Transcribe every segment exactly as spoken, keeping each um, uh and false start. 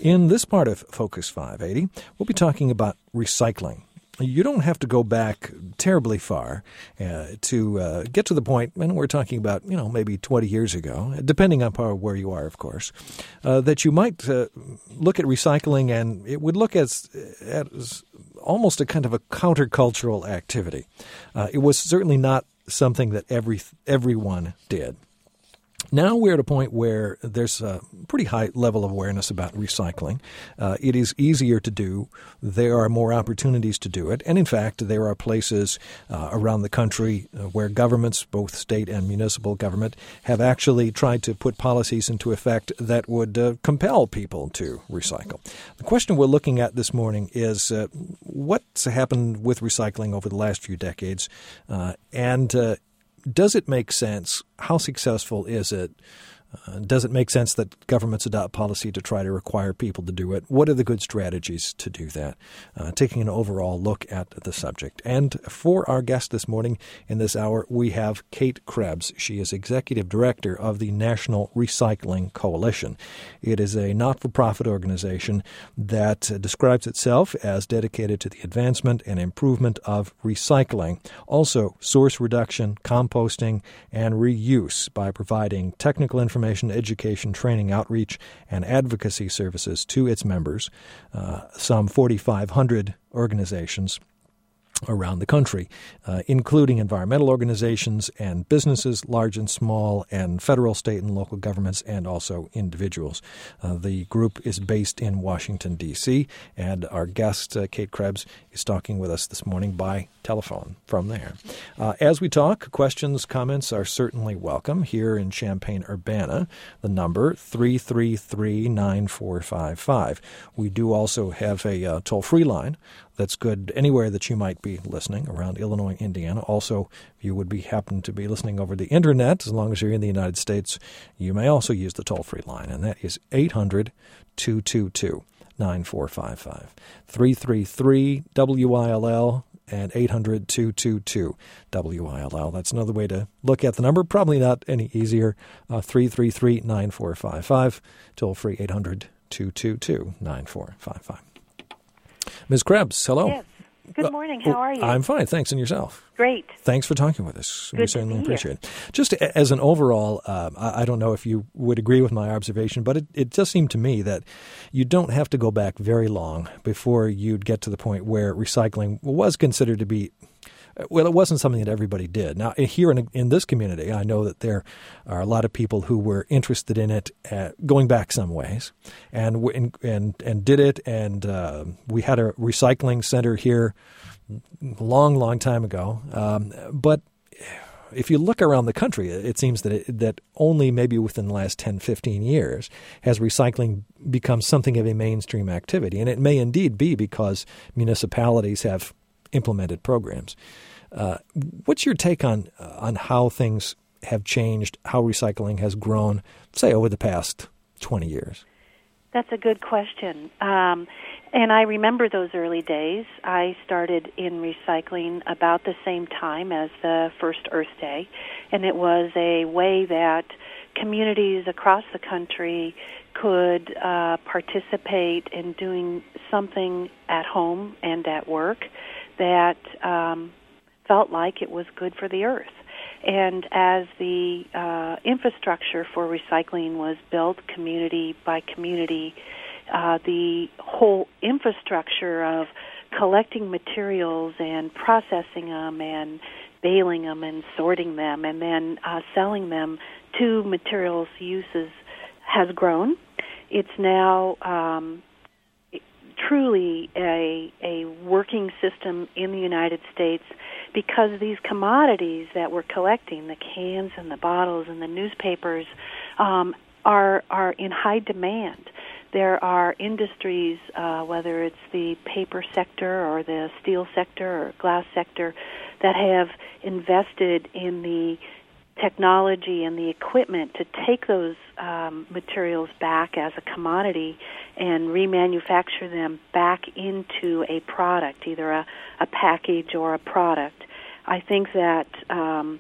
In this part of Focus five eighty, we'll be talking about recycling. You don't have to go back terribly far uh, to uh, get to the point, and we're talking about, you know, maybe twenty years ago, depending on where you are, of course, uh, that you might uh, look at recycling, and it would look as, as almost a kind of a countercultural activity. Uh, it was certainly not something that every everyone did. Now we're at a point where there's a pretty high level of awareness about recycling. Uh, it is easier to do. There are more opportunities to do it. And in fact, there are places uh, around the country uh, where governments, both state and municipal government, have actually tried to put policies into effect that would uh, compel people to recycle. The question we're looking at this morning is uh, what's happened with recycling over the last few decades, uh, and uh, does it make sense? How successful is it? Uh, does it make sense that governments adopt policy to try to require people to do it? What are the good strategies to do that? Uh, taking an overall look at the subject. And for our guest this morning in this hour, we have Kate Krebs. She is Executive Director of the National Recycling Coalition. It is a not-for-profit organization that uh, describes itself as dedicated to the advancement and improvement of recycling, also source reduction, composting, and reuse by providing technical information Information, education, training, outreach, and advocacy services to its members, uh, some forty-five hundred organizations around the country, uh, including environmental organizations and businesses, large and small, and federal, state, and local governments, and also individuals. Uh, the group is based in Washington, D C, and our guest, uh, Kate Krebs, is talking with us this morning by telephone from there. Uh, as we talk, questions, comments are certainly welcome here in Champaign-Urbana. The number, three three three, nine four five five. We do also have a uh, toll-free line that's good anywhere that you might be listening around Illinois, Indiana. Also, if you would be happen to be listening over the Internet, as long as you're in the United States, you may also use the toll-free line, and that is eight hundred, two two two, nine four five five. three three three, W I L L and eight hundred, two two two, W I L L. That's another way to look at the number. Probably not any easier. Uh, three three three, nine four five five. Toll-free eight hundred, two two two, nine four five five. Miz Krebs, hello. Yes. Good morning. How are you? I'm fine, thanks. And yourself? Great. Thanks for talking with us. Good we certainly to be appreciate it. Just as an overall, um, I, I don't know if you would agree with my observation, but it, it does seem to me that you don't have to go back very long before you'd get to the point where recycling was considered to be, well, it wasn't something that everybody did. Now, here in, in this community, I know that there are a lot of people who were interested in it uh, going back some ways and and and did it. And uh, we had a recycling center here a long, long time ago. Um, but if you look around the country, it seems that it, that only maybe within the last ten, fifteen years has recycling become something of a mainstream activity. And it may indeed be because municipalities have implemented programs. Uh, what's your take on uh, on how things have changed, how recycling has grown, say, over the past twenty years? That's a good question. Um, and I remember those early days. I started in recycling about the same time as the first Earth Day, and it was a way that communities across the country could uh, participate in doing something at home and at work that um, felt like it was good for the earth. And as the uh, infrastructure for recycling was built community by community, uh, the whole infrastructure of collecting materials and processing them and baling them and sorting them and then uh, selling them to materials uses has grown. It's now um, truly a, a working system in the United States because these commodities that we're collecting, the cans and the bottles and the newspapers, um, are are in high demand. There are industries, uh, whether it's the paper sector or the steel sector or glass sector, that have invested in the technology and the equipment to take those um, materials back as a commodity and remanufacture them back into a product, either a, a package or a product. I think that um,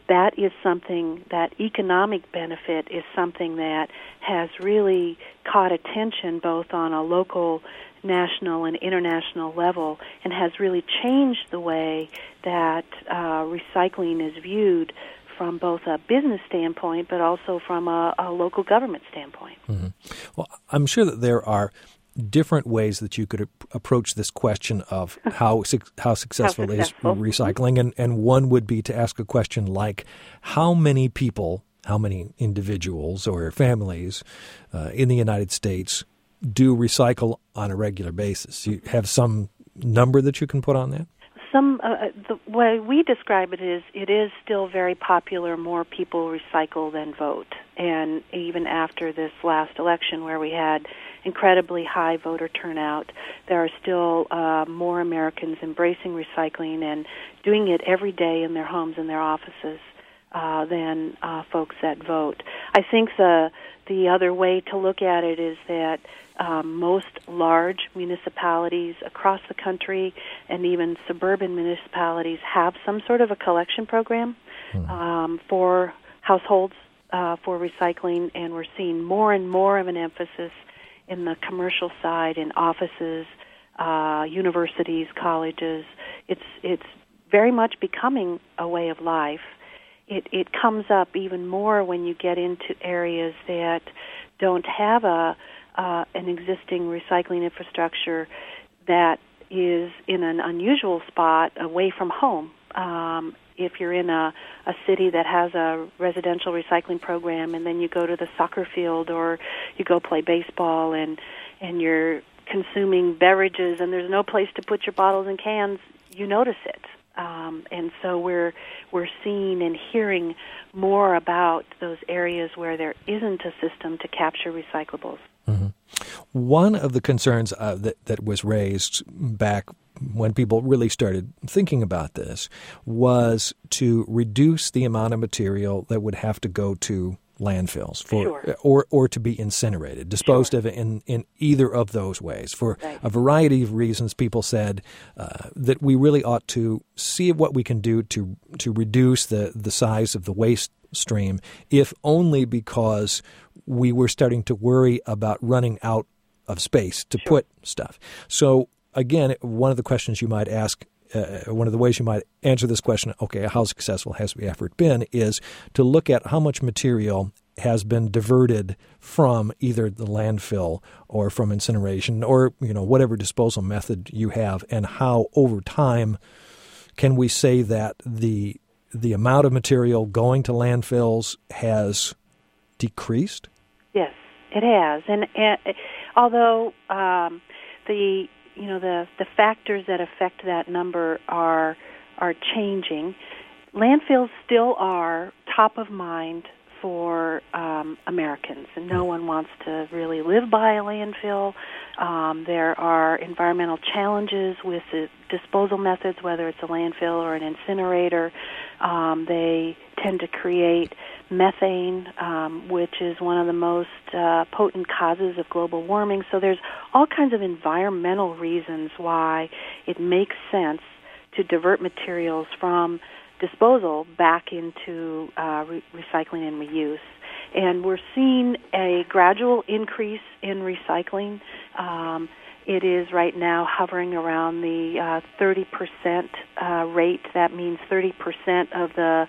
that is something, that economic benefit is something that has really caught attention both on a local, national, and international level, and has really changed the way that uh, recycling is viewed from both a business standpoint, but also from a, a local government standpoint. Mm-hmm. Well, I'm sure that there are different ways that you could ap- approach this question of how su- how successful, how successful is recycling, and, and one would be to ask a question like, how many people, how many individuals or families uh, in the United States do recycle on a regular basis? You have some number that you can put on that? Some uh, the way we describe it is it is still very popular. More people recycle than vote, and even after this last election where we had incredibly high voter turnout, there are still uh, more Americans embracing recycling and doing it every day in their homes and their offices uh, than uh, folks that vote. I think the the other way to look at it is that Um, most large municipalities across the country and even suburban municipalities have some sort of a collection program mm-hmm. um, for households uh, for recycling, and we're seeing more and more of an emphasis in the commercial side, in offices, uh, universities, colleges. It's it's very much becoming a way of life. It it comes up even more when you get into areas that don't have a Uh, an existing recycling infrastructure that is in an unusual spot away from home. Um, if you're in a, a city that has a residential recycling program and then you go to the soccer field or you go play baseball and and you're consuming beverages and there's no place to put your bottles and cans, you notice it. Um, and so we're we're seeing and hearing more about those areas where there isn't a system to capture recyclables. Mm-hmm. One of the concerns uh, that, that was raised back when people really started thinking about this was to reduce the amount of material that would have to go to landfills for, sure. or or to be incinerated, disposed sure. of in, in either of those ways. For right. a variety of reasons, people said uh, that we really ought to see what we can do to to reduce the, the size of the waste stream, if only because we were starting to worry about running out of space to sure. put stuff. So again, one of the questions you might ask, uh, one of the ways you might answer this question, okay, how successful has the effort been, is to look at how much material has been diverted from either the landfill or from incineration or, you know, whatever disposal method you have, and how over time can we say that the the amount of material going to landfills has decreased? Yes, it has. And, and although um, the you know the, the factors that affect that number are are changing, landfills still are top of mind for um, Americans, and no one wants to really live by a landfill. Um, there are environmental challenges with the disposal methods, whether it's a landfill or an incinerator. Um, they tend to create methane, um, which is one of the most uh, potent causes of global warming. So there's all kinds of environmental reasons why it makes sense to divert materials from disposal back into uh, re- recycling and reuse. And we're seeing a gradual increase in recycling. Um, it is right now hovering around the uh, thirty percent uh, rate. That means thirty percent of the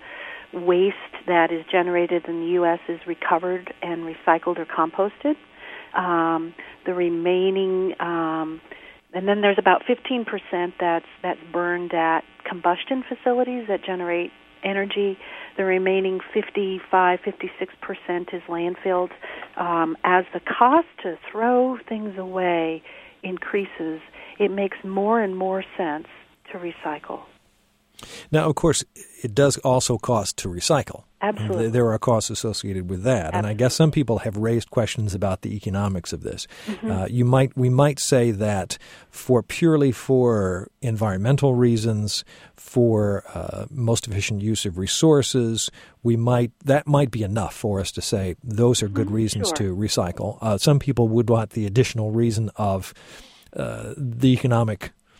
waste that is generated in the U S is recovered and recycled or composted. Um, the remaining, um, and then there's about fifteen percent that's that's burned at combustion facilities that generate energy. The remaining fifty-five, fifty-six percent is landfilled. Um, as the cost to throw things away increases, it makes more and more sense to recycle. Now, of course, it does also cost to recycle. Absolutely. There are costs associated with that. Absolutely. And I guess some people have raised questions about the economics of this. Mm-hmm. Uh, you might, we might say that for purely for environmental reasons, for uh, most efficient use of resources, we might that might be enough for us to say those are good mm-hmm. reasons sure. to recycle. Uh, some people would want the additional reason of uh, the economic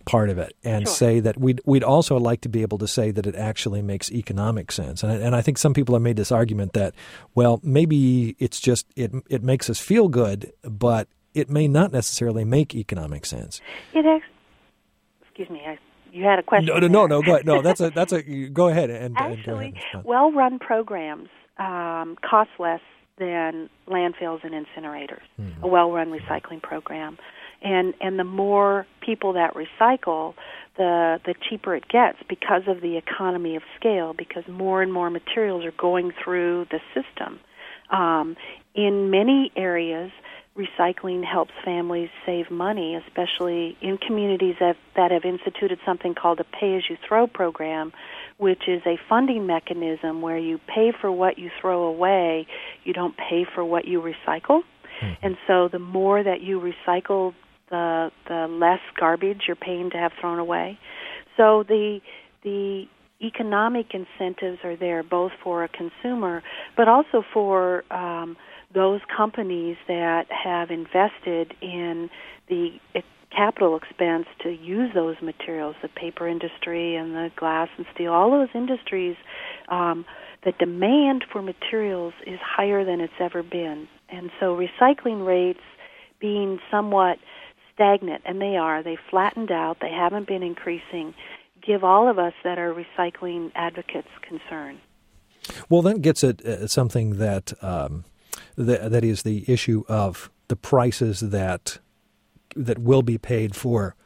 part of it and Sure. say that we'd, we'd also like to be able to say that it actually makes economic sense. And, and I think some people have made this argument that, well, maybe it's just it it makes us feel good, but it may not necessarily make economic sense. It ex- Excuse me, I, you had a question. No, no, no, no, go ahead. No, that's a that's a go ahead and, Actually, and go ahead. And well-run programs um, cost less than landfills and incinerators. Mm-hmm. A well-run recycling program, and and the more people that recycle, the the cheaper it gets because of the economy of scale. Because more and more materials are going through the system. Um, in many areas, recycling helps families save money, especially in communities that, that have instituted something called a pay-as-you-throw program, which is a funding mechanism where you pay for what you throw away, you don't pay for what you recycle. Mm-hmm. And so the more that you recycle, the the less garbage you're paying to have thrown away. So the the economic incentives are there both for a consumer, but also for um, those companies that have invested in the capital expense to use those materials, the paper industry and the glass and steel, all those industries, um, the demand for materials is higher than it's ever been. And so recycling rates being somewhat stagnant, and they are, they flattened out, they haven't been increasing, give all of us that are recycling advocates concern. Well, that gets at uh, something that... Um That, that is the issue of the prices that that will be paid for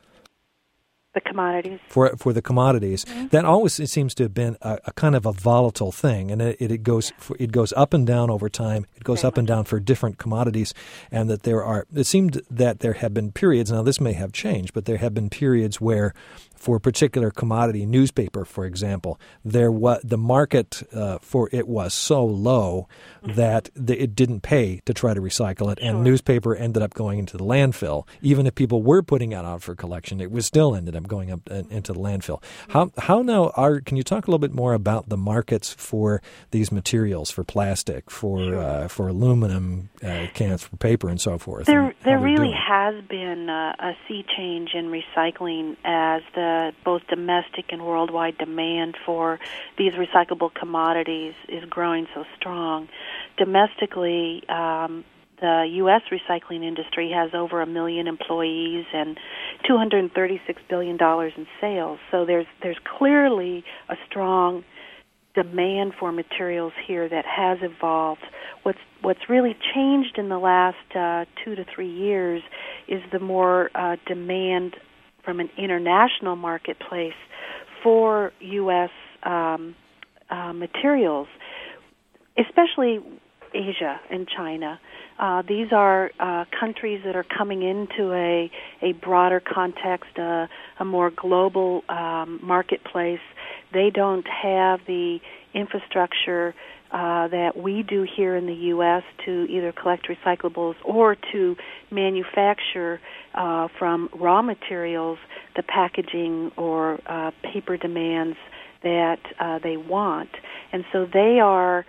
the commodities. For for the commodities, mm-hmm. that always it seems to have been a, a kind of a volatile thing, and it, it goes it goes up and down over time. It goes Very up and much. down for different commodities, and that there are. It seemed that there have been periods. Now this may have changed, but there have been periods where, for a particular commodity, newspaper, for example, there was the market uh, for it was so low mm-hmm. that the, it didn't pay to try to recycle it, Sure. and newspaper ended up going into the landfill. Even if people were putting it out for collection, it was still ended up going up uh, into the landfill. How how now are? Can you talk a little bit more about the markets for these materials, for plastic, for Sure. uh, for aluminum uh, cans, for paper, and so forth? There and there how they're really doing? has been a, a sea change in recycling as the both domestic and worldwide demand for these recyclable commodities is growing so strong. Domestically, um, the U S recycling industry has over a million employees and two hundred thirty-six billion dollars in sales. So there's there's clearly a strong demand for materials here that has evolved. What's what's really changed in the last uh, two to three years is the more uh, demand from an international marketplace for U S um, uh, materials, especially Asia and China. Uh, these are uh, countries that are coming into a, a broader context, uh, a more global um, marketplace. They don't have the infrastructure uh, that we do here in the U S to either collect recyclables or to manufacture uh, from raw materials the packaging or uh, paper demands that uh, they want. And so they are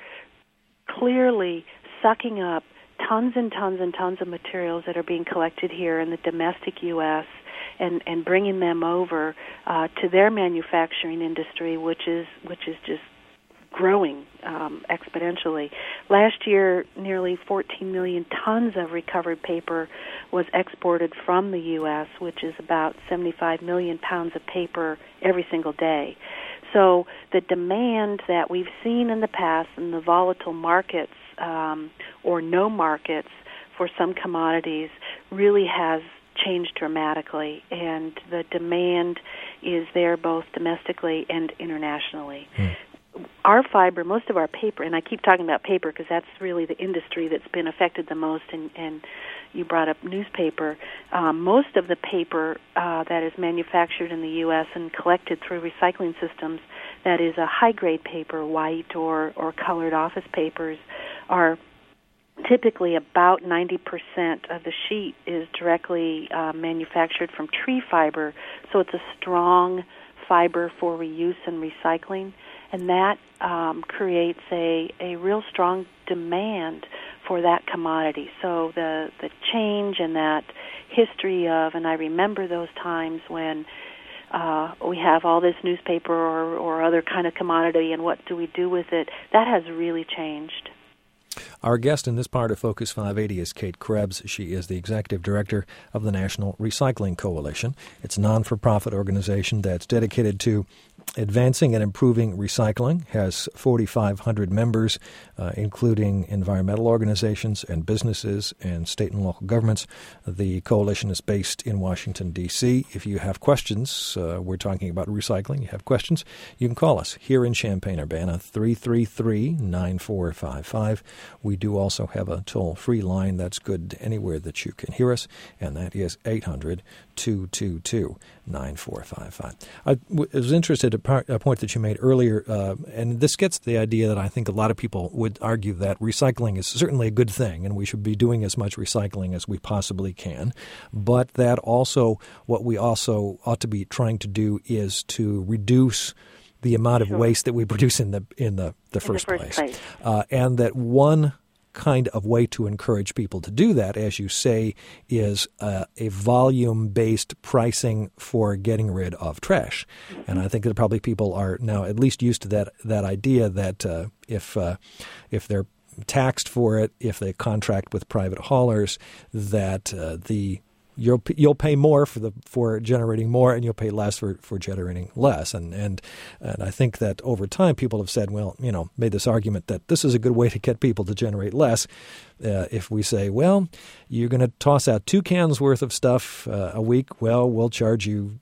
clearly sucking up tons and tons and tons of materials that are being collected here in the domestic U S and, and bringing them over uh, to their manufacturing industry, which is which is just growing um, exponentially. Last year, nearly fourteen million tons of recovered paper was exported from the U S, which is about seventy-five million pounds of paper every single day. So the demand that we've seen in the past in the volatile markets um, or no markets for some commodities really has changed dramatically, and the demand is there both domestically and internationally. Mm. Our fiber, most of our paper, and I keep talking about paper because that's really the industry that's been affected the most, and, and you brought up newspaper. Um, most of the paper uh, that is manufactured in the U S and collected through recycling systems, that is a high-grade paper, white or, or colored office papers, are typically about ninety percent of the sheet is directly uh, manufactured from tree fiber, so it's a strong fiber for reuse and recycling, and that um, creates a, a real strong demand for that commodity. So the, the change and that history of, and I remember those times when uh, we have all this newspaper or, or other kind of commodity, and what do we do with it? That has really changed. Our guest in this part of Focus five eighty is Kate Krebs. She is the executive director of the National Recycling Coalition. It's a non-for-profit organization that's dedicated to advancing and improving recycling, has forty-five hundred members, uh, including environmental organizations and businesses and state and local governments. The coalition is based in Washington, D C If you have questions, uh, we're talking about recycling, you have questions, you can call us here in Champaign-Urbana, three three three, nine four five five. We do also have a toll-free line that's good anywhere that you can hear us, and that is eight hundred, two two two, nine four five five. I w- was interested in a point that you made earlier, uh, and this gets to the idea that I think a lot of people would argue that recycling is certainly a good thing, and we should be doing as much recycling as we possibly can, but that also what we also ought to be trying to do is to reduce the amount of Sure. waste that we produce in the in the, the, in first, the first place. place. Uh, and that one kind of way to encourage people to do that, as you say, is uh, a volume-based pricing for getting rid of trash. Mm-hmm. And I think that probably people are now at least used to that that idea that uh, if uh, if they're taxed for it, if they contract with private haulers, that uh, the You'll you'll pay more for the for generating more, and you'll pay less for, for generating less. And, and and I think that over time, people have said, well, you know, made this argument that this is a good way to get people to generate less. Uh, if we say, well, you're going to toss out two cans worth of stuff uh, a week, well, we'll charge you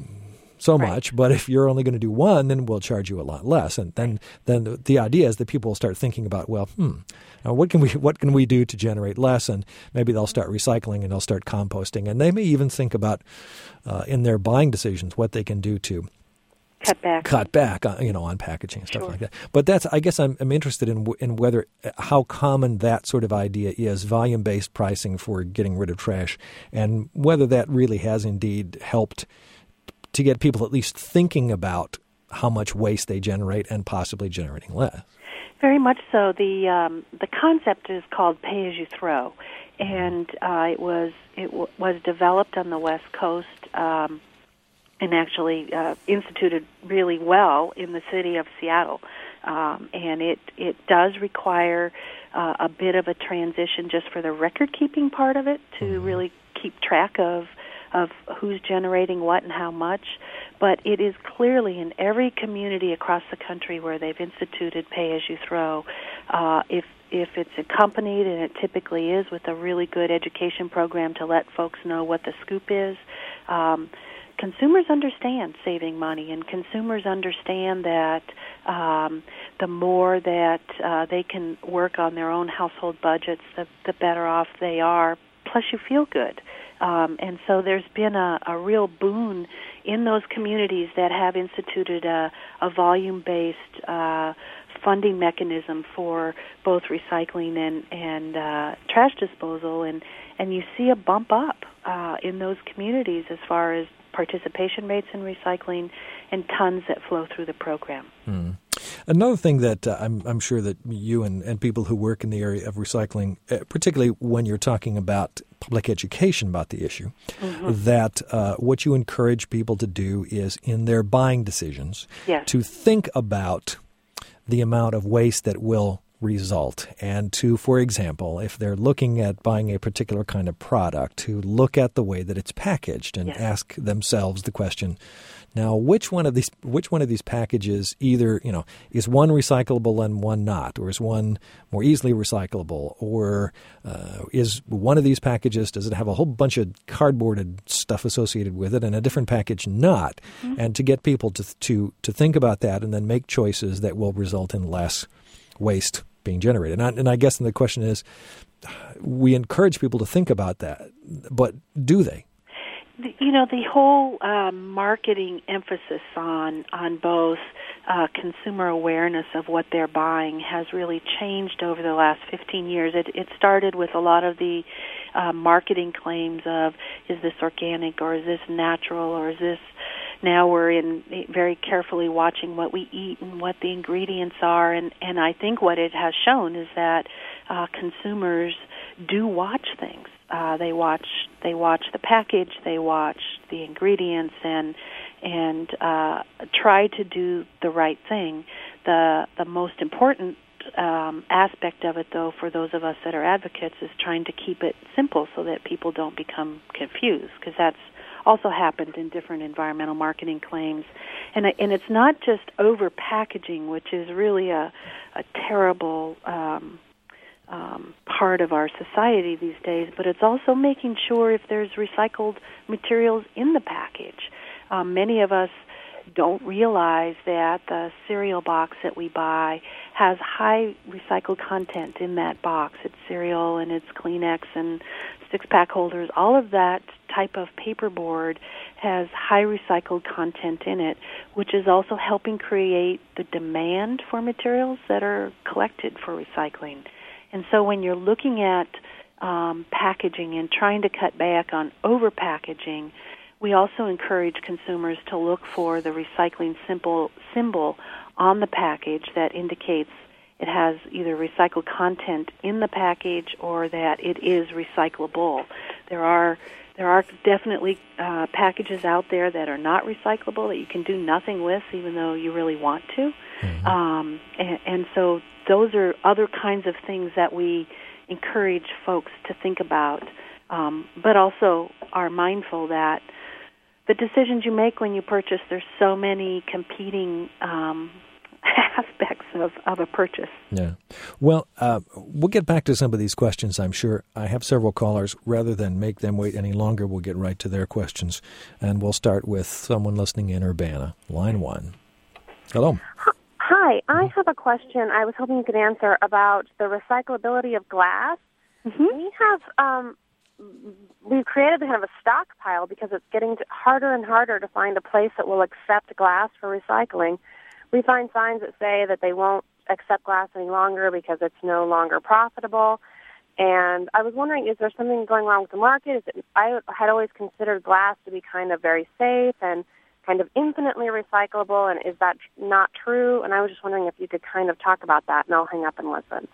so right. much. But if you're only going to do one, then we'll charge you a lot less. And then then the, the idea is that people will start thinking about, well, hmm. Now, what can we what can we do to generate less? And maybe they'll start recycling and they'll start composting. And they may even think about uh, in their buying decisions what they can do to cut back, cut back, on, you know, on packaging and stuff Sure. like that. But that's I guess I'm, I'm interested in in whether how common that sort of idea is, volume based pricing for getting rid of trash, and whether that really has indeed helped to get people at least thinking about how much waste they generate and possibly generating less. Very much so. The um, the concept is called pay as you throw, and uh, it was it w- was developed on the West Coast um, and actually uh, instituted really well in the city of Seattle. Um, and it it does require uh, a bit of a transition just for the record keeping part of it to mm-hmm. really keep track of of who's generating what and how much. But it is clearly in every community across the country where they've instituted pay-as-you-throw. Uh, if if it's accompanied, and it typically is, with a really good education program to let folks know what the scoop is, um, consumers understand saving money, and consumers understand that um, the more that uh, they can work on their own household budgets, the, the better off they are. Plus, you feel good. Um, and so there's been a, a real boon in those communities that have instituted a, a volume-based uh, funding mechanism for both recycling and, and uh, trash disposal, and, and you see a bump up uh, in those communities as far as participation rates in recycling and tons that flow through the program. Hmm. Another thing that uh, I'm, I'm sure that you and, and people who work in the area of recycling, uh, particularly when you're talking about public education about the issue, mm-hmm. that uh, what you encourage people to do is in their buying decisions yes. to think about the amount of waste that will result, and to, for example, if they're looking at buying a particular kind of product, to look at the way that it's packaged and yes. ask themselves the question, now, which one of these which one of these packages either, you know, is one recyclable and one not, or is one more easily recyclable, or uh, is one of these packages, does it have a whole bunch of cardboarded stuff associated with it and a different package not? Mm-hmm. And to get people to to to think about that and then make choices that will result in less waste being generated. And I, and I guess the question is, we encourage people to think about that, but do they? You know, the whole uh, marketing emphasis on on both uh, consumer awareness of what they're buying has really changed over the last fifteen years. It, it started with a lot of the uh, marketing claims of, is this organic, or is this natural, or is this... Now we're in very carefully watching what we eat and what the ingredients are, and, and I think what it has shown is that uh, consumers do watch things. Uh, they watch they watch the package, they watch the ingredients, and and uh, try to do the right thing. The the most important um, aspect of it, though, for those of us that are advocates, is trying to keep it simple so that people don't become confused, because that's also happened in different environmental marketing claims. And and it's not just over packaging, which is really a, a terrible um, um, part of our society these days, but it's also making sure if there's recycled materials in the package. Um, many of us don't realize that the cereal box that we buy has high recycled content in that box. It's cereal and it's Kleenex and six-pack holders. All of that type of paperboard has high recycled content in it, which is also helping create the demand for materials that are collected for recycling. And so when you're looking at um, packaging and trying to cut back on over-packaging, we also encourage consumers to look for the recycling symbol, symbol on the package that indicates it has either recycled content in the package or that it is recyclable. There are there are definitely uh, packages out there that are not recyclable that you can do nothing with, even though you really want to. Mm-hmm. Um, and, and so those are other kinds of things that we encourage folks to think about, um, but also are mindful that the decisions you make when you purchase, there's so many competing um, aspects of, of a purchase. Yeah. Well, uh, we'll get back to some of these questions, I'm sure. I have several callers. Rather than make them wait any longer, we'll get right to their questions. And we'll start with someone listening in Urbana. Line one. Hello. Hi. I have a question I was hoping you could answer about the recyclability of glass. Mm-hmm. We have... Um, We've created kind of a stockpile because it's getting harder and harder to find a place that will accept glass for recycling. We find signs that say that they won't accept glass any longer because it's no longer profitable. And I was wondering, is there something going wrong with the market? Is it, I had always considered glass to be kind of very safe and kind of infinitely recyclable, and is that not true? And I was just wondering if you could kind of talk about that, and I'll hang up and listen.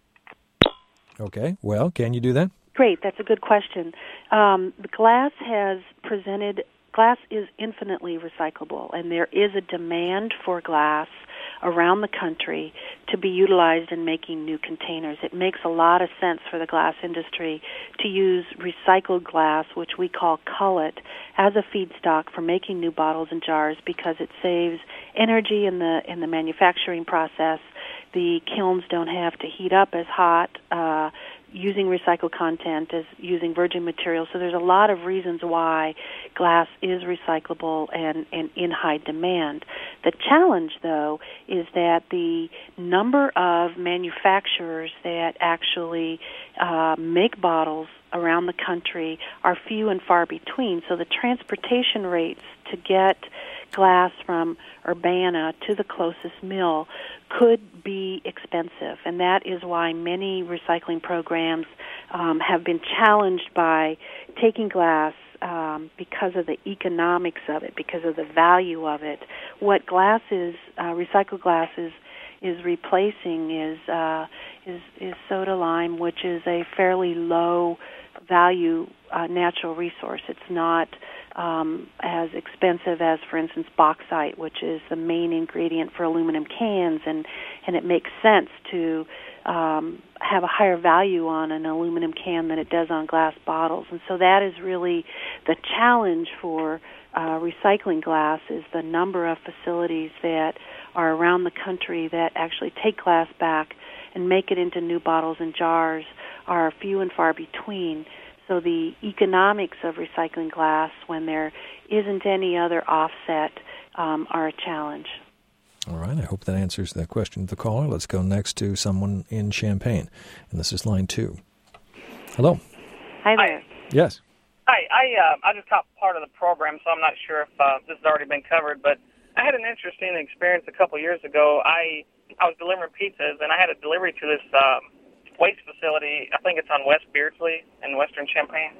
Okay. Well, can you do that? Great, that's a good question. Um, the glass has presented, glass is infinitely recyclable, and there is a demand for glass around the country to be utilized in making new containers. It makes a lot of sense for the glass industry to use recycled glass, which we call cullet, as a feedstock for making new bottles and jars because it saves energy in the in the manufacturing process. The kilns don't have to heat up as hot, uh, using recycled content as using virgin materials. So there's a lot of reasons why glass is recyclable and, and in high demand. The challenge, though, is that the number of manufacturers that actually uh, make bottles around the country are few and far between. So the transportation rates to get glass from Urbana to the closest mill could be expensive, and that is why many recycling programs um, have been challenged by taking glass um, because of the economics of it, because of the value of it. What glass is, uh, recycled glass is, is replacing is, uh, is is soda lime, which is a fairly low value uh, natural resource. It's not um, as expensive as, for instance, bauxite, which is the main ingredient for aluminum cans, and, and it makes sense to um, have a higher value on an aluminum can than it does on glass bottles. And so that is really the challenge for uh, recycling glass, is the number of facilities that are around the country that actually take glass back and make it into new bottles and jars are few and far between. So the economics of recycling glass, when there isn't any other offset, um, are a challenge. All right. I hope that answers that question of the caller. Let's go next to someone in Champaign. And this is line two. Hello. Hi there. Hi. Yes. Hi. I uh, I just caught part of the program, so I'm not sure if uh, this has already been covered, but I had an interesting experience a couple years ago. I I was delivering pizzas, and I had a delivery to this um, waste facility. I think it's on West Beardsley in western Champaign.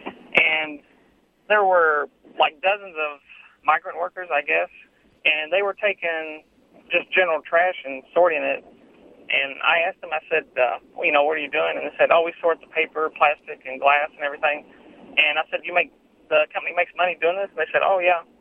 And there were like dozens of migrant workers, I guess, and they were taking just general trash and sorting it. And I asked them, I said, uh, well, you know, what are you doing? And they said, oh, we sort the paper, plastic, and glass and everything. And I said, you make, the company makes money doing this? And they said, oh, yeah.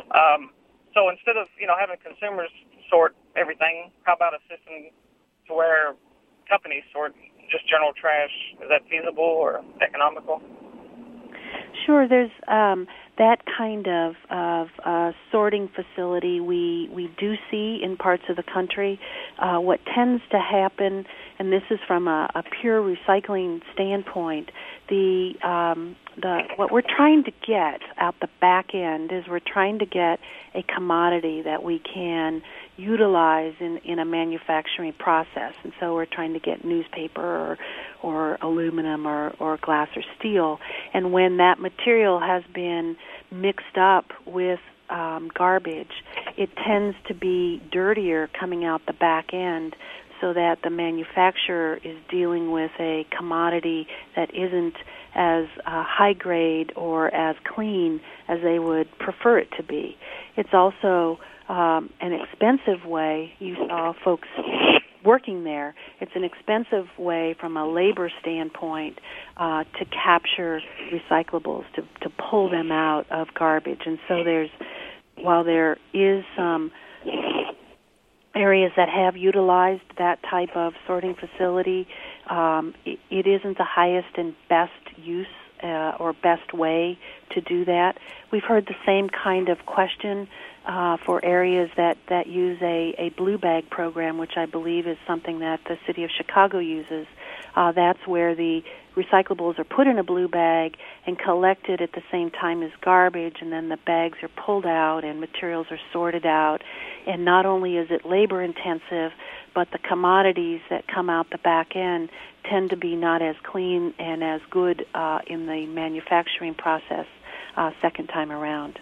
Um, so instead of, you know, having consumers sort everything, how about a system to where companies sort just general trash? Is that feasible or economical? Sure, there's um, that kind of, of uh, sorting facility we we do see in parts of the country. Uh, what tends to happen, and this is from a, a pure recycling standpoint, the um, the what we're trying to get out the back end is we're trying to get a commodity that we can utilize in, in a manufacturing process. And so we're trying to get newspaper or, or aluminum or, or glass or steel. And when that material has been mixed up with um, garbage, it tends to be dirtier coming out the back end, so that the manufacturer is dealing with a commodity that isn't as uh, high grade or as clean as they would prefer it to be. It's also um, an expensive way. You saw folks working there. It's an expensive way from a labor standpoint uh, to capture recyclables, to, to pull them out of garbage. And so there's, while there is some areas that have utilized that type of sorting facility, um, it, it isn't the highest and best use uh, or best way to do that. We've heard the same kind of question uh, for areas that, that use a, a blue bag program, which I believe is something that the city of Chicago uses. Uh, that's where the recyclables are put in a blue bag and collected at the same time as garbage, and then the bags are pulled out and materials are sorted out. And not only is it labor intensive, but the commodities that come out the back end tend to be not as clean and as good uh, in the manufacturing process uh, second time around.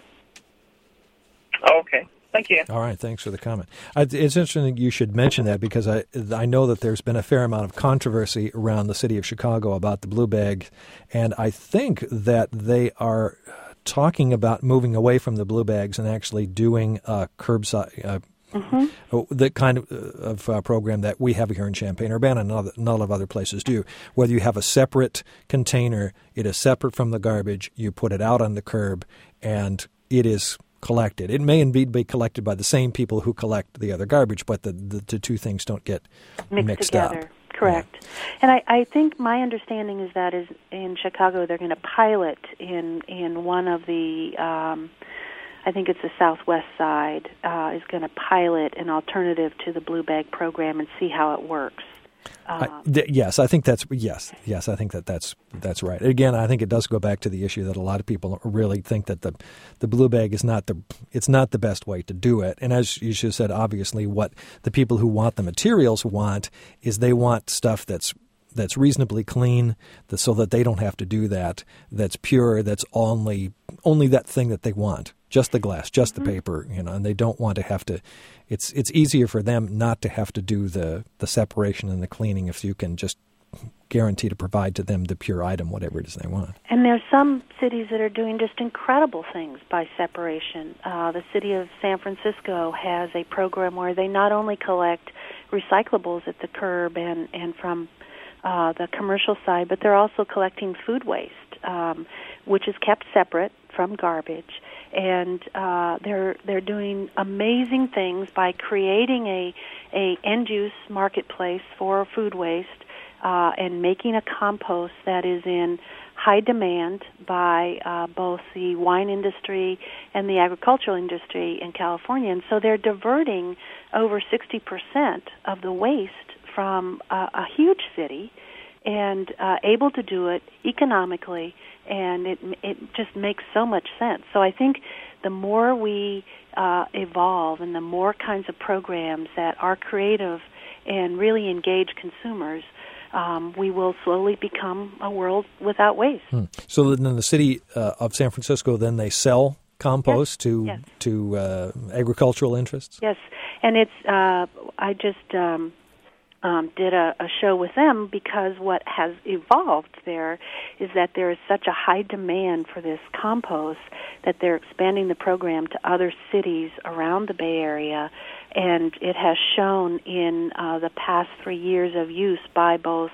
Okay. Thank you. All right, thanks for the comment. It's interesting that you should mention that, because I I know that there's been a fair amount of controversy around the city of Chicago about the blue bag, and I think that they are talking about moving away from the blue bags and actually doing a curbside, uh, mm-hmm. the kind of, of uh, program that we have here in Champaign-Urbana and a lot of other places do, whether you have a separate container, it is separate from the garbage, you put it out on the curb, and it is collected. It may indeed be collected by the same people who collect the other garbage, but the, the, the two things don't get mixed, mixed together. up. Correct. Yeah. And I, I think my understanding is that is in Chicago they're going to pilot in in one of the, um, I think it's the southwest side, uh, is going to pilot an alternative to the blue bag program and see how it works. Um, I, th- yes, I think that's yes, yes. I think that that's that's right. Again, I think it does go back to the issue that a lot of people really think that the the blue bag is not the it's not the best way to do it. And as you just said, obviously, what the people who want the materials want is they want stuff that's that's reasonably clean, so that they don't have to do that. That's pure. That's only only that thing that they want. Just the glass, just the mm-hmm. paper, you know, and they don't want to have to. It's it's easier for them not to have to do the, the separation and the cleaning if you can just guarantee to provide to them the pure item, whatever it is they want. And there's some cities that are doing just incredible things by separation. Uh, the city of San Francisco has a program where they not only collect recyclables at the curb and, and from uh, the commercial side, but they're also collecting food waste, um, which is kept separate from garbage. And uh, they're they're doing amazing things by creating a a end use marketplace for food waste uh, and making a compost that is in high demand by uh, both the wine industry and the agricultural industry in California. And so they're diverting over sixty percent of the waste from uh, a huge city and uh, able to do it economically. And it it just makes so much sense. So I think the more we uh, evolve and the more kinds of programs that are creative and really engage consumers, um, we will slowly become a world without waste. Hmm. So then in the city uh, of San Francisco, then they sell compost yes. to yes. to uh, agricultural interests? Yes, and it's uh, I just... Um, Um, did a, a show with them because what has evolved there is that there is such a high demand for this compost that they're expanding the program to other cities around the Bay Area, and it has shown in uh, the past three years of use by both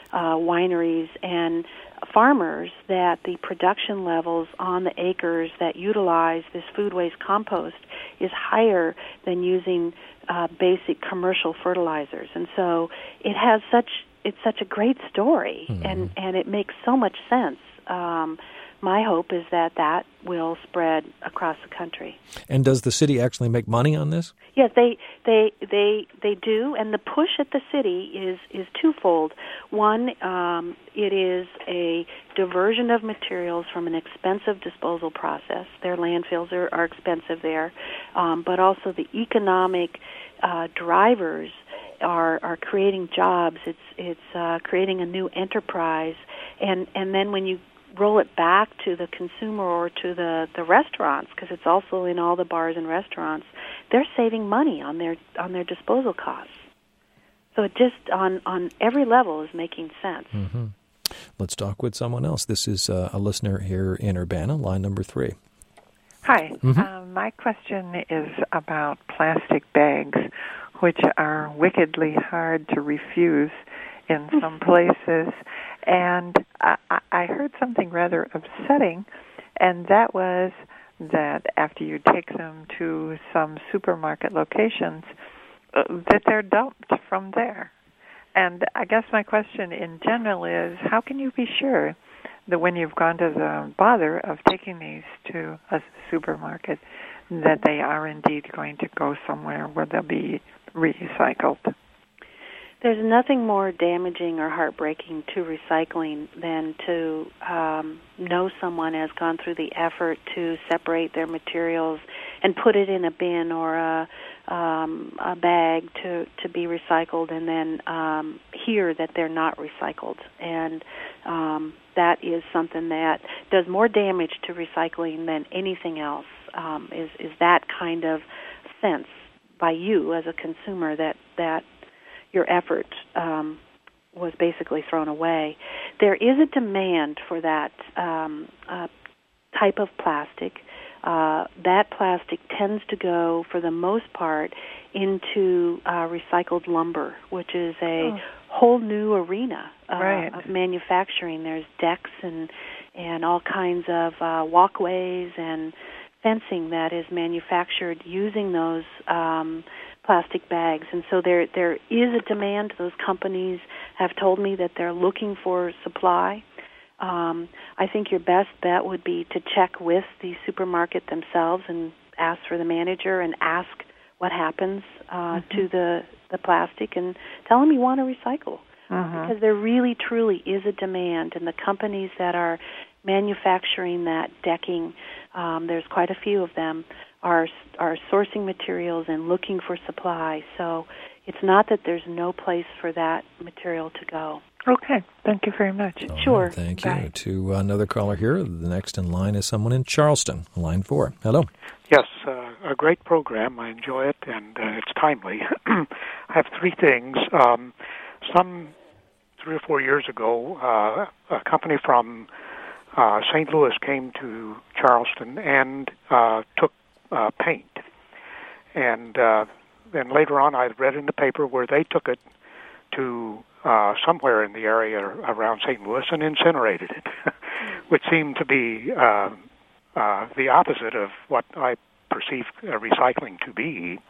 uh, wineries and farmers that the production levels on the acres that utilize this food waste compost is higher than using uh, basic commercial fertilizers. And so it has such it's such a great story, mm-hmm. and, and it makes so much sense. Um, my hope is that that will spread across the country. And does the city actually make money on this? Yes, they they they they do, and the push at the city is is twofold. One, um, it is a diversion of materials from an expensive disposal process. Their landfills are, are expensive there, um, but also the economic uh, drivers are are creating jobs. It's it's uh, creating a new enterprise, and and then when you roll it back to the consumer or to the, the restaurants, because it's also in all the bars and restaurants, they're saving money on their on their disposal costs. So it just on, on every level is making sense. Mm-hmm. Let's talk with someone else. This is uh, a listener here in Urbana, line number three. Hi. Mm-hmm. Um, my question is about plastic bags, which are wickedly hard to refuse in some places. And I, I heard something rather upsetting, and that was that after you take them to some supermarket locations, uh, that they're dumped from there. And I guess my question in general is, how can you be sure that when you've gone to the bother of taking these to a supermarket, that they are indeed going to go somewhere where they'll be recycled? There's nothing more damaging or heartbreaking to recycling than to um, know someone has gone through the effort to separate their materials and put it in a bin or a, um, a bag to, to be recycled, and then um, hear that they're not recycled. And um, that is something that does more damage to recycling than anything else, um, is, is that kind of sense by you as a consumer that, that your effort um, was basically thrown away. There is a demand for that um, uh, type of plastic. Uh, that plastic tends to go, for the most part, into uh, recycled lumber, which is a oh. whole new arena uh, right. of manufacturing. There's decks and and all kinds of uh, walkways and fencing that is manufactured using those um, plastic bags. And so there there is a demand. Those companies have told me that they're looking for supply. Um, I think your best bet would be to check with the supermarket themselves and ask for the manager and ask what happens uh, mm-hmm. to the, the plastic, and tell them you want to recycle. Mm-hmm. Because there really, truly is a demand, and the companies that are manufacturing that decking, um, there's quite a few of them, are are sourcing materials and looking for supply. So it's not that there's no place for that material to go. Okay. Thank you very much. All sure. Right, thank Bye. you. To another caller here. The next in line is someone in Charleston, line four. Hello. Yes, uh, a great program. I enjoy it, and uh, it's timely. I have three things. Um, some three or four years ago, uh, a company from uh, Saint Louis came to Charleston and uh, took uh, paint. And uh, then later on, I read in the paper where they took it to uh, somewhere in the area around Saint Louis and incinerated it, which seemed to be uh, uh, the opposite of what I perceive uh, recycling to be.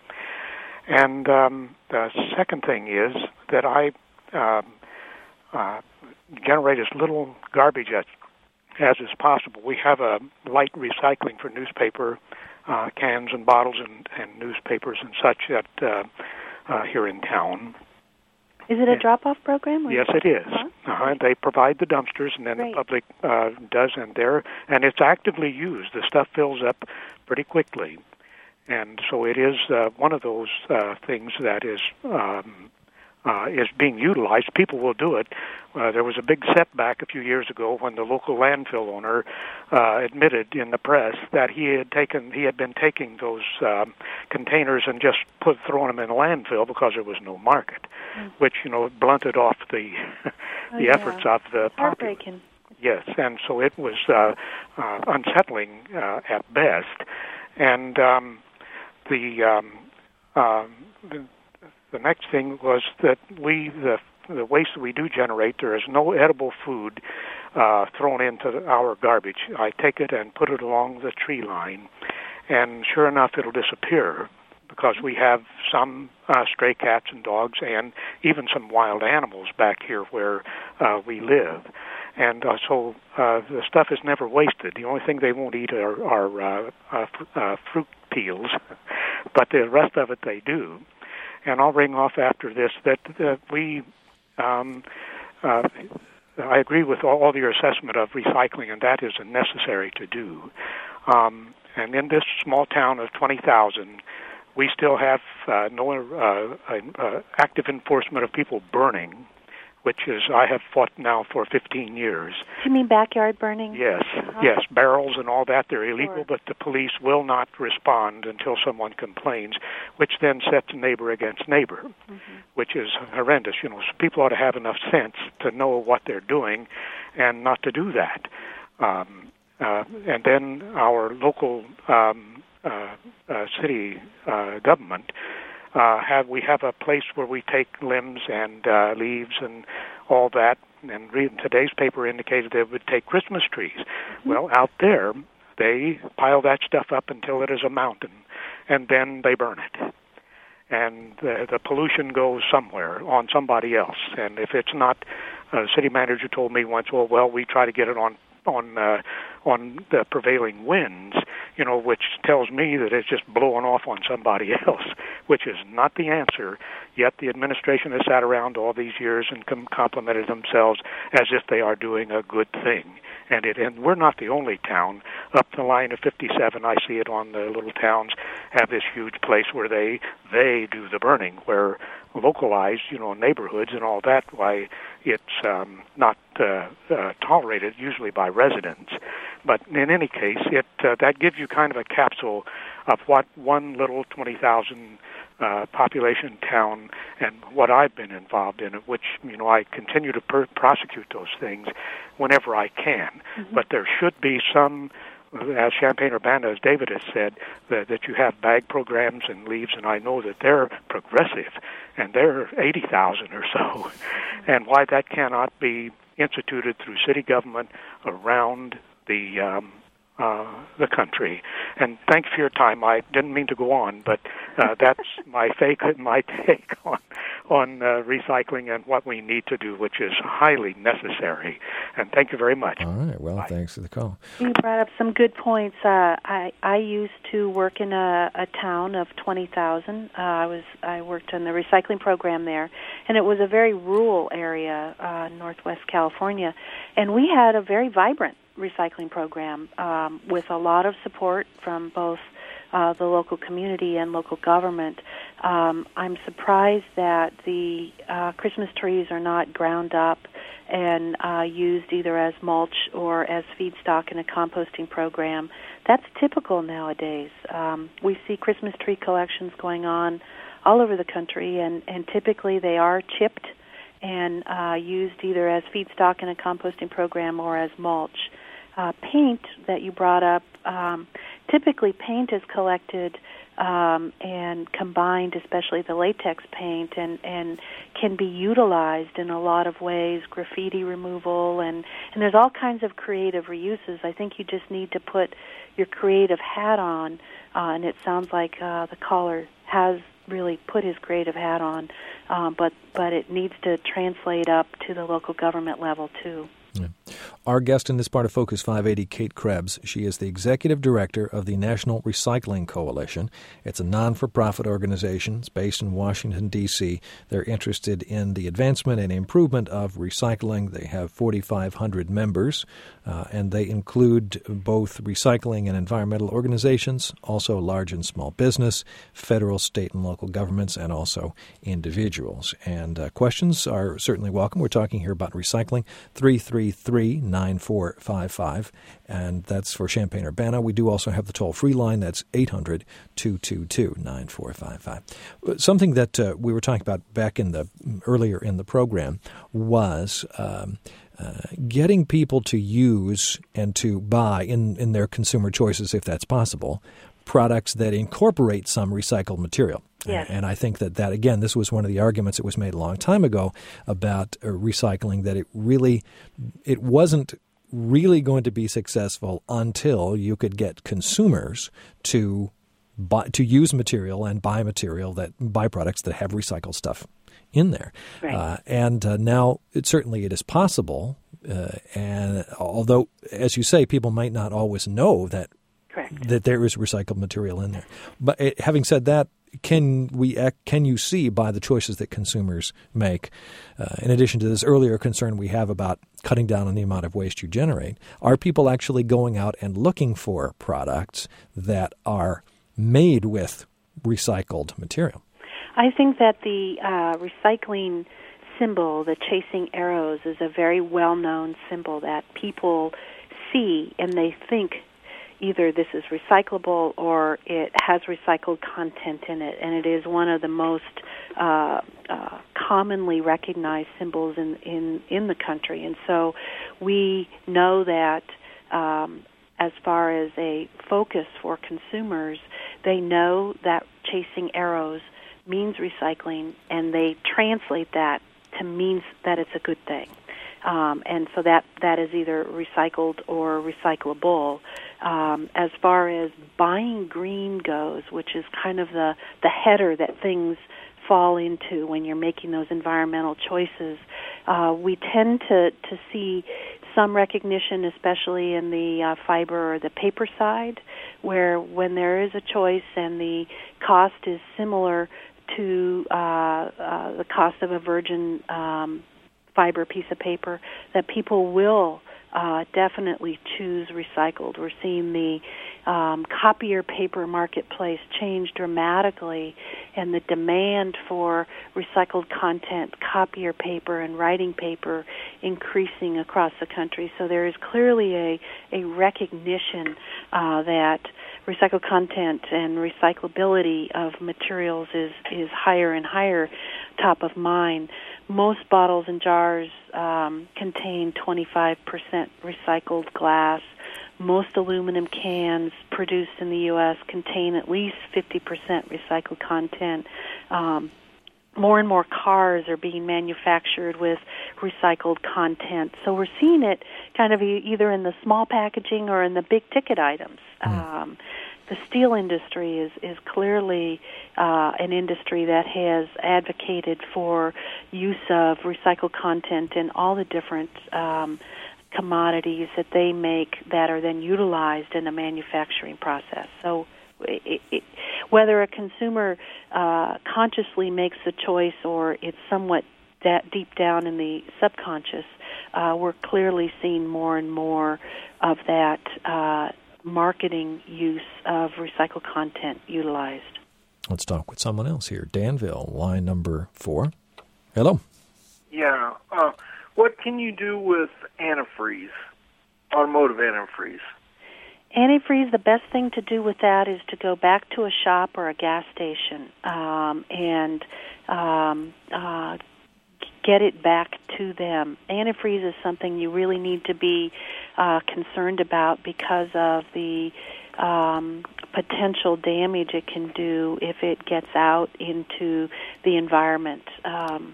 And um, the second thing is that I uh, uh, generate as little garbage as, as is possible. We have a light recycling for newspaper uh, cans and bottles and, and newspapers and such at, uh, uh, here in town. Is it a drop-off program? Or yes, it is. Huh? Uh-huh. They provide the dumpsters, and then Great. the public uh, does, and there, and it's actively used. The stuff fills up pretty quickly, and so it is uh, one of those uh, things that is um, uh, is being utilized. People will do it. Uh, there was a big setback a few years ago when the local landfill owner uh, admitted in the press that he had taken he had been taking those um, containers and just put throwing them in a landfill because there was no market, mm. which you know blunted off the the oh, yeah. efforts of the Heartbreaking. Yes, and so it was uh, uh, unsettling uh, at best. And um, the, um, uh, the the next thing was that we, the the waste that we do generate, there is no edible food uh, thrown into our garbage. I take it and put it along the tree line, and sure enough, it'll disappear, because we have some uh, stray cats and dogs and even some wild animals back here where uh, we live. And uh, so uh, the stuff is never wasted. The only thing they won't eat are, are uh, uh, fr- uh, fruit peels, but the rest of it they do. And I'll ring off after this that, that we, um, uh, I agree with all, all your assessment of recycling, and that is necessary to do. Um, and in this small town of twenty thousand, we still have uh, no uh, uh, active enforcement of people burning, which is I have fought now for fifteen years. Do you mean backyard burning? Yes, uh-huh. yes, barrels and all that, they're illegal, sure. But the police will not respond until someone complains, which then sets neighbor against neighbor, mm-hmm. which is horrendous. You know, so people ought to have enough sense to know what they're doing and not to do that. Um, uh, and then our local um, uh, uh, city uh, government Uh, have we have a place where we take limbs and uh, leaves and all that, and read, today's paper indicated they would take Christmas trees. Mm-hmm. Well, out there, they pile that stuff up until it is a mountain, and then they burn it. And the, the pollution goes somewhere on somebody else. And if it's not, a city manager told me once, well, well, we try to get it on on uh, on the prevailing winds, you know, which tells me that it's just blowing off on somebody else, which is not the answer. Yet the administration has sat around all these years and com- complimented themselves as if they are doing a good thing. And it, and we're not the only town. Up the line of fifty-seven, I see it on the little towns, have this huge place where they they do the burning, where localized, you know, neighborhoods and all that, why it's um, not uh, uh, tolerated usually by residents. But in any case, it uh, that gives you kind of a capsule of what one little twenty thousand uh, population town and what I've been involved in, which, you know, I continue to per- prosecute those things whenever I can. Mm-hmm. But there should be some, as Champaign-Urbana, as David has said, that, that you have bag programs and leaves, and I know that they're progressive, and they're eighty thousand or so. And why that cannot be instituted through city government around the um, uh, the country. And thanks for your time. I didn't mean to go on, but uh, that's my fake, my take on on uh, recycling and what we need to do, which is highly necessary. And thank you very much. All right. Well, Bye. Thanks for the call. You brought up some good points. Uh, I I used to work in a, a town of twenty thousand. Uh, I was I worked in the recycling program there, and it was a very rural area, uh, Northwest California, and we had a very vibrant recycling program um, with a lot of support from both uh, the local community and local government. Um, I'm surprised that the uh, Christmas trees are not ground up and uh, used either as mulch or as feedstock in a composting program. That's typical nowadays. Um, we see Christmas tree collections going on all over the country, and, and typically they are chipped and uh, used either as feedstock in a composting program or as mulch. Uh, paint that you brought up, um, typically paint is collected um, and combined, especially the latex paint, and, and can be utilized in a lot of ways, graffiti removal, and, and there's all kinds of creative reuses. I think you just need to put your creative hat on, uh, and it sounds like uh, the caller has really put his creative hat on, um, but, but it needs to translate up to the local government level, too. Yeah. Our guest in this part of Focus five eighty, Kate Krebs. She is the executive director of the National Recycling Coalition. It's a non-for-profit organization. It's based in Washington, D C They're interested in the advancement and improvement of recycling. They have forty-five hundred members, uh, and they include both recycling and environmental organizations, also large and small business, federal, state, and local governments, and also individuals. And uh, questions are certainly welcome. We're talking here about recycling. three three three, nine four five five, and that's for Champaign-Urbana. We do also have the toll-free line. That's eight hundred, two two two, nine four five five. Something that uh, we were talking about back in the earlier in the program was um, uh, getting people to use and to buy in, in their consumer choices, if that's possible, products that incorporate some recycled material. Yes. And I think that, that, again, this was one of the arguments that was made a long time ago about uh, recycling, that it really, it wasn't really going to be successful until you could get consumers to buy, to use material and buy material that, buy products that have recycled stuff in there. Right. Uh, and uh, now, it, certainly it is possible, uh, and although, as you say, people might not always know that Correct. that there is recycled material in there. But it, having said that, can we can you see by the choices that consumers make, uh, in addition to this earlier concern we have about cutting down on the amount of waste you generate, are people actually going out and looking for products that are made with recycled material? I think that the uh, recycling symbol, the chasing arrows, is a very well-known symbol that people see and they think either this is recyclable or it has recycled content in it, and it is one of the most uh, uh, commonly recognized symbols in, in, in the country. And so we know that um, as far as a focus for consumers, they know that chasing arrows means recycling, and they translate that to means that it's a good thing. Um, and so that, that is either recycled or recyclable. Um, as far as buying green goes, which is kind of the, the header that things fall into when you're making those environmental choices, uh, we tend to, to see some recognition, especially in the uh, fiber or the paper side, where when there is a choice and the cost is similar to uh, uh, the cost of a virgin um, fiber piece of paper, that people will uh, definitely choose recycled. We're seeing the um, copier paper marketplace change dramatically, and the demand for recycled content, copier paper and writing paper increasing across the country. So there is clearly a, a recognition uh, that recycled content and recyclability of materials is, is higher and higher top of mind. Most bottles and jars um, contain twenty-five percent recycled glass. Most aluminum cans produced in the U S contain at least fifty percent recycled content. Um, more and more cars are being manufactured with recycled content. So we're seeing it kind of either in the small packaging or in the big ticket items. Mm. Um, the steel industry is, is clearly uh, an industry that has advocated for use of recycled content in all the different um, commodities that they make that are then utilized in the manufacturing process. So it, it, whether a consumer uh, consciously makes the choice or it's somewhat that deep down in the subconscious, uh, we're clearly seeing more and more of that uh, marketing use of recycled content utilized. Let's talk with someone else here. Danville, line number four. Hello. Yeah. Uh, what can you do with antifreeze, automotive antifreeze? Antifreeze, the best thing to do with that is to go back to a shop or a gas station um, and um, uh, get it back to them. Antifreeze is something you really need to be uh, concerned about because of the um, potential damage it can do if it gets out into the environment. Um,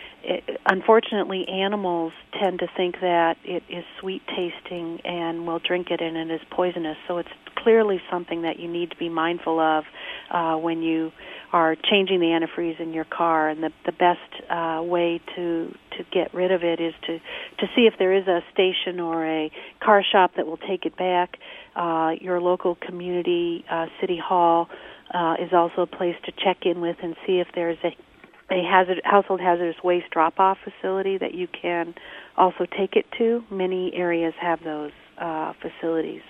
it, unfortunately, animals tend to think that it is sweet tasting and will drink it and it is poisonous. So it's clearly something that you need to be mindful of uh, when you are changing the antifreeze in your car. And the, the best uh, way to, to get rid of it is to, to see if there is a station or a car shop that will take it back. Uh, your local community, uh, city hall, uh, is also a place to check in with and see if there's a a hazard, household hazardous waste drop-off facility that you can also take it to. Many areas have those uh, facilities.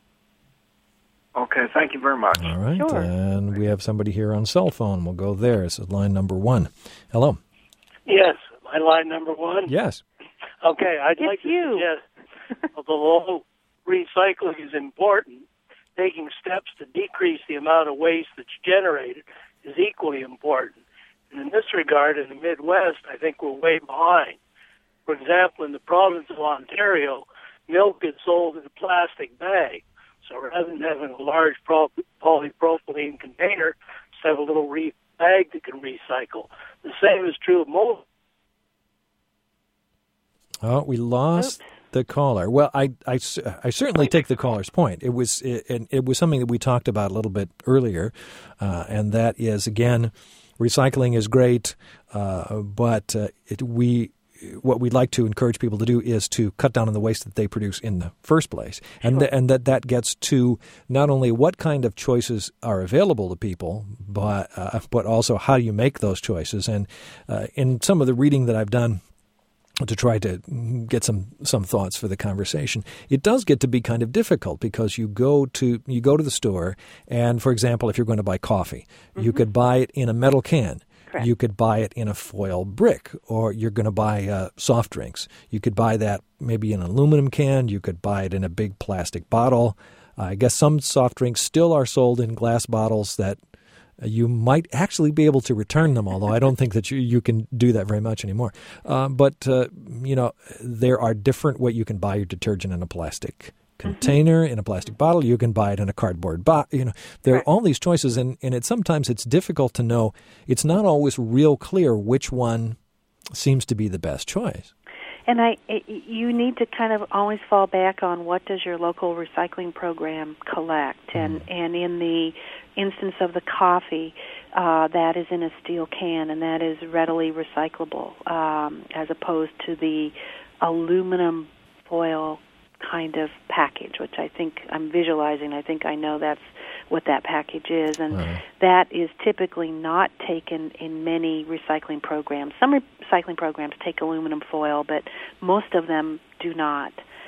Okay, thank you very much. All right, Sure. And we have somebody here on cell phone. We'll go there. This is line number one. Hello. Yes, my line number one. Yes. Okay, I'd It's like to you. suggest, although recycling is important, taking steps to decrease the amount of waste that's generated is equally important. And in this regard, in the Midwest, I think we're way behind. For example, in the province of Ontario, milk is sold in a plastic bag. So rather than having a large pro- polypropylene container, just have a little reef bag that can recycle. The same is true of mold. Oh, we lost Oops. the caller. Well, I, I, I certainly take the caller's point. It was it, it was something that we talked about a little bit earlier, uh, and that is, again, recycling is great, uh, but uh, it, we what we'd like to encourage people to do is to cut down on the waste that they produce in the first place. And, sure. th- and that that gets to not only what kind of choices are available to people, but, uh, but also how you make those choices. And uh, in some of the reading that I've done to try to get some, some thoughts for the conversation, it does get to be kind of difficult because you go to you go to the store and, for example, if you're going to buy coffee, mm-hmm. you could buy it in a metal can. Correct. You could buy it in a foil brick, or you're going to buy uh, soft drinks. You could buy that maybe in an aluminum can. You could buy it in a big plastic bottle. Uh, I guess some soft drinks still are sold in glass bottles that uh, you might actually be able to return them, although I don't think that you, you can do that very much anymore. Uh, but, uh, you know, there are different ways you can buy your detergent in a plastic container, in a plastic bottle. You can buy it in a cardboard box. You know, there are all these choices, and, and it sometimes it's difficult to know. It's not always real clear which one seems to be the best choice. And I, it, you need to kind of always fall back on what does your local recycling program collect, mm. and and in the instance of the coffee, uh, that is in a steel can, and that is readily recyclable, um, as opposed to the aluminum foil kind of package, which I think I'm visualizing. I think I know that's what that package is, and right. that is typically not taken in many recycling programs. Some recycling programs take aluminum foil, but most of them do not.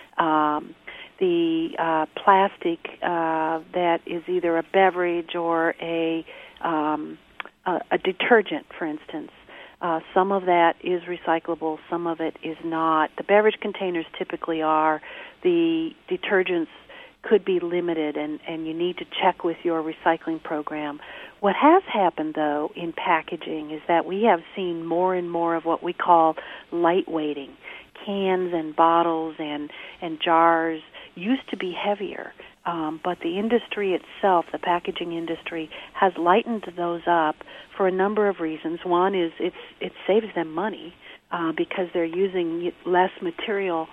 Um, the uh, plastic uh, that is either a beverage or a um, a, a detergent, for instance, Uh, some of that is recyclable, some of it is not. The beverage containers typically are. The detergents could be limited, and, and you need to check with your recycling program. What has happened, though, in packaging is that we have seen more and more of what we call lightweighting. Cans and bottles and, and jars used to be heavier, um, but the industry itself, the packaging industry, has lightened those up for a number of reasons. One is it's it saves them money uh, because they're using less material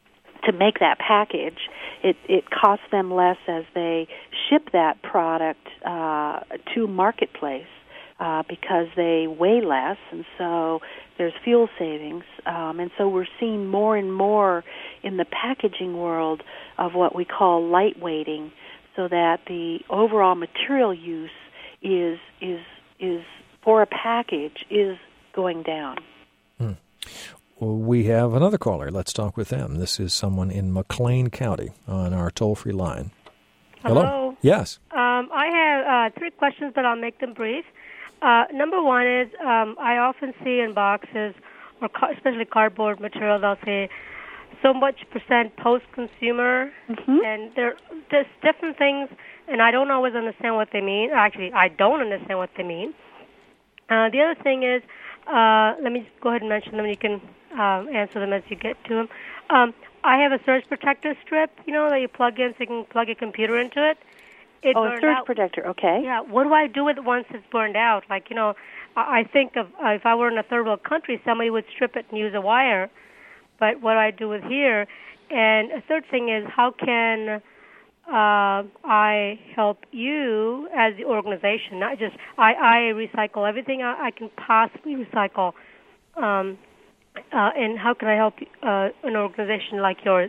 to make that package. It it costs them less as they ship that product uh, to marketplace uh, because they weigh less, and so there's fuel savings. Um, and so we're seeing more and more in the packaging world of what we call lightweighting, so that the overall material use is is is for a package is going down. Hmm. Well, we have another caller. Let's talk with them. This is someone in McLean County on our toll-free line. Hello. Hello. Yes. Um, I have uh, three questions, but I'll make them brief. Uh, number one is um, I often see in boxes, or ca- especially cardboard material, they'll say so much percent post-consumer, mm-hmm. and there, there's different things, and I don't always understand what they mean. Actually, I don't understand what they mean. Uh, the other thing is, uh, let me go ahead and mention them, and you can um, answer them as you get to them. Um, I have a surge protector strip, you know, that you plug in so you can plug a computer into it. It oh, a surge out. protector, okay. Yeah, what do I do with it once it's burned out? Like, you know, I think of uh, if I were in a third world country, somebody would strip it and use a wire. But what do I do with here? And a third thing is, how can uh, I help you as the organization? Not just, I, I recycle everything I, I can possibly recycle. Um, uh, and how can I help uh, an organization like yours?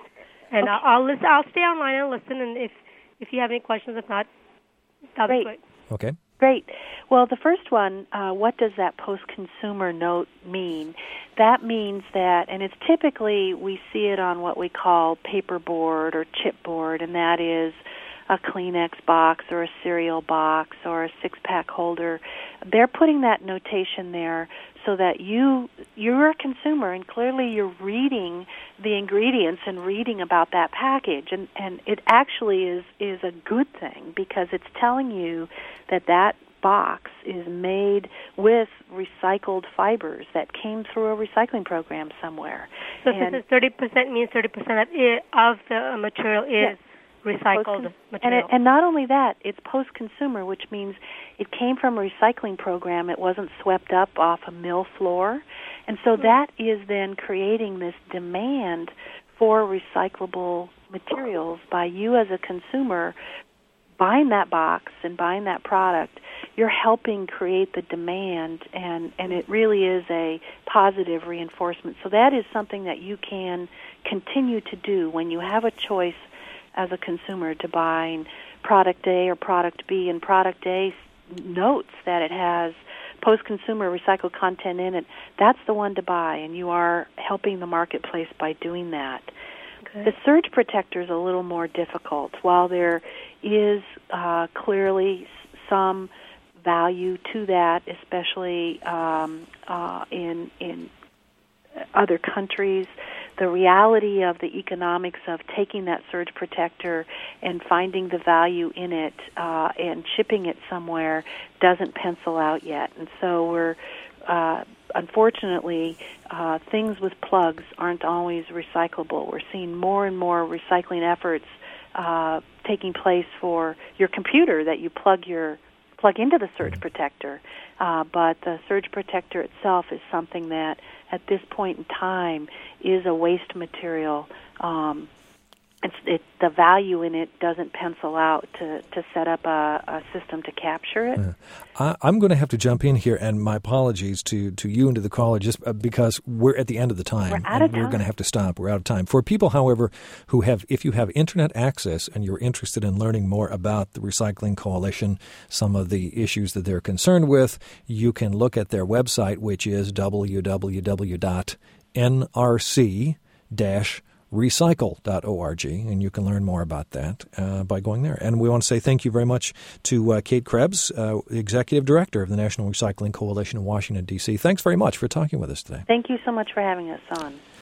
And okay. I'll, I'll, listen, I'll stay online and listen, and if If you have any questions, if not, that'll great. be great. Okay. Great. Well, the first one, uh, what does that post-consumer note mean? That means that, and it's typically, we see it on what we call paperboard or chipboard, and that is a Kleenex box or a cereal box or a six-pack holder. They're putting that notation there so that you, you're a consumer, and clearly you're reading the ingredients and reading about that package. And, and it actually is, is a good thing because it's telling you that that box is made with recycled fibers that came through a recycling program somewhere. So and this is thirty percent means thirty percent of, it, of the material is... Yes. recycled Post-con- material. And, it, and not only that, it's post-consumer, which means it came from a recycling program. It wasn't swept up off a mill floor. And so that is then creating this demand for recyclable materials by you as a consumer buying that box and buying that product. You're helping create the demand, and, and it really is a positive reinforcement. So that is something that you can continue to do when you have a choice as a consumer to buy product A or product B, and product A notes that it has post-consumer recycled content in it. That's the one to buy, and you are helping the marketplace by doing that. Okay. The surge protector is a little more difficult. While there is uh, clearly some value to that, especially um, uh, in in other countries, the reality of the economics of taking that surge protector and finding the value in it uh, and shipping it somewhere doesn't pencil out yet. And so we're, uh, unfortunately, uh, things with plugs aren't always recyclable. We're seeing more and more recycling efforts uh, taking place for your computer that you plug your plug into the surge protector. Uh, but the surge protector itself is something that, at this point in time, is a waste material. Um, it's, it, the value in it doesn't pencil out to, to set up a, a system to capture it. Yeah. I, I'm going to have to jump in here, and my apologies to, to you and to the caller, just because we're at the end of the time. We're out and of time. We're going to have to stop. We're out of time. For people, however, who have, if you have Internet access and you're interested in learning more about the Recycling Coalition, some of the issues that they're concerned with, you can look at their website, which is w w w dot n r c dash recycle dot org, and you can learn more about that uh, by going there. And we want to say thank you very much to uh, Kate Krebs, uh, Executive Director of the National Recycling Coalition in Washington, D C Thanks very much for talking with us today. Thank you so much for having us on.